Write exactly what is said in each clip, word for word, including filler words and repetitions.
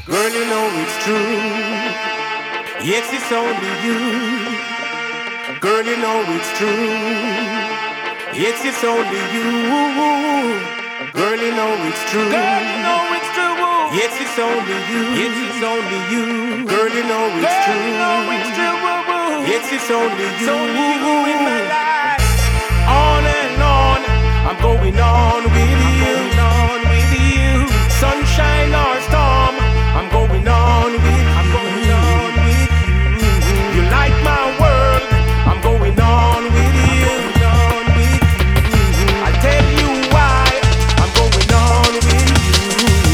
Girl, you know it's true. Yes, it's only you. Girl, you know it's true. Yes, it's only you. Girl, you know it's true. Girl, you know it's true. Yes, it's only you. Yes, it's only you. Girl, you know it's Girl, true. you know it's true. Yes, it's only you. It's only you in my life. On and on, I'm going on with you. Going on with you. Sunshine or storm, I'm going on with you. I'm going on with you. You light my world, I'm going on with you. Going on with you. I'll tell you why I'm going on with you.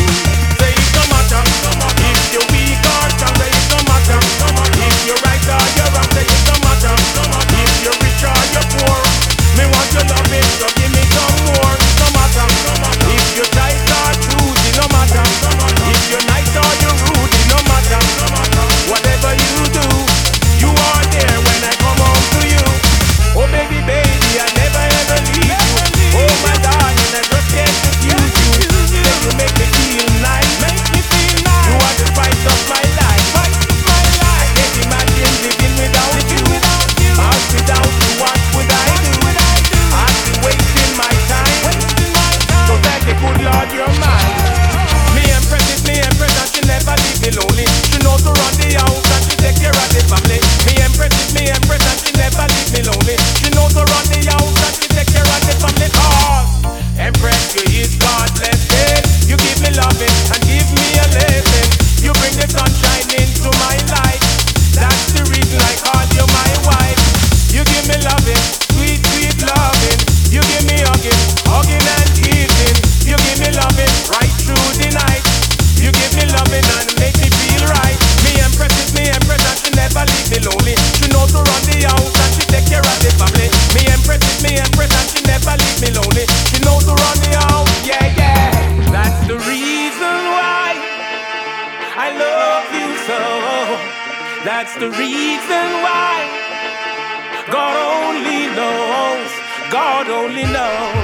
Say it no matter if you're weak or strong. Say it no matter if you're right or you're wrong. Say it no matter if you're rich or you're poor. Me want your loving, so give me some more. No matter if you're tight or choosy. No matter if you're nice or you're rude. No matter whatever you do, you are there when I come home to you. Oh baby, baby, I never ever leave you. Oh my darling, I just can't refuse you. Then you make me feel nice. Make me feel nice. You are the spice of my life. Spice of my I life. can't imagine living without you. Living without you. Cause without you, what would I What do? would I do? I'd be wasting my time. Wasting my So time. thank the good Lord you're mine. Me empress is me empress and she never leave me lonely. She knows to run the house and she take care of the family. Me empress is me empress and she never leave me lonely. She knows to run the house and she take care of the family. Cause empress, you is God blessed. You give me loving and give me a lesson. You bring the sunshine into my life. That's the reason I call you my wife. You give me loving, sweet, sweet loving. You give me hugging, hugging and kissing. You give me loving right through the night. You give me loving and make me feel right. Me empress is me empress and she never leave me lonely. She knows to run the house and she take care of the family. Me empress is me empress and she never leave me lonely. She knows to run the house, yeah, yeah. That's the reason why I love you so. That's the reason why God only knows. God only knows.